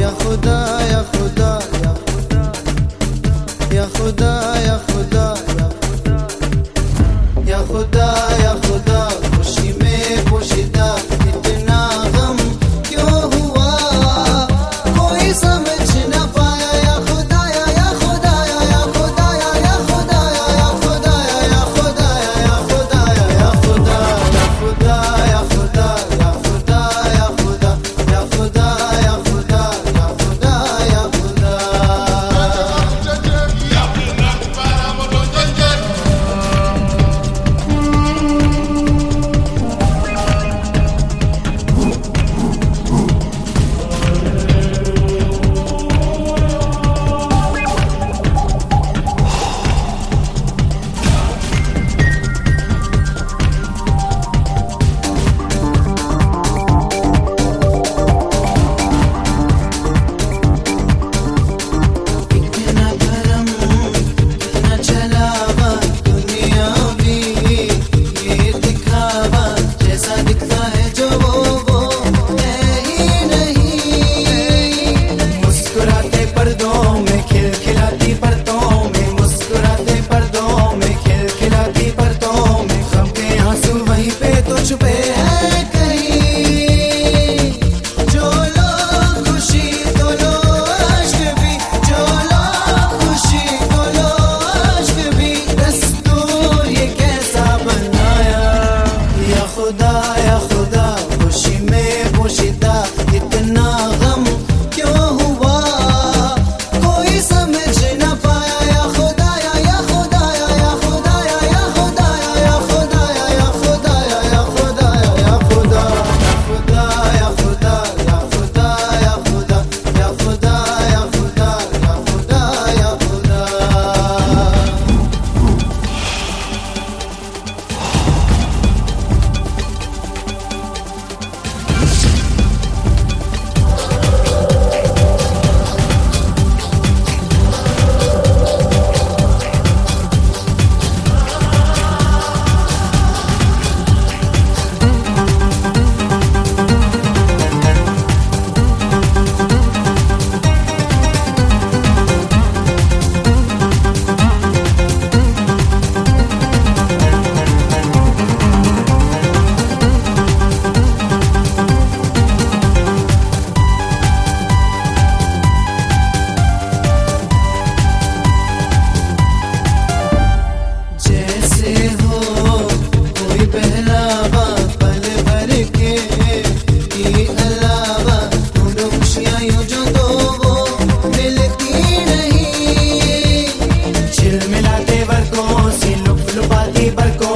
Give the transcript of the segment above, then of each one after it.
या खुदा या खुदा या खुदा या खुदा या खुदा या खुदा, खुशी में पोशीदा इतना गम क्यों हुआ, कोई समझ न पाया। या खुदा या खुदा या खुदा या खुदा या खुदा या खुदा या खुदा या खुदा या खुदा या खुदा या खुदा या खुदा या खुदा या खुदा या खुदा या खुदा।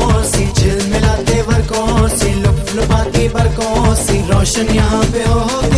रोशन यहाँ पे हो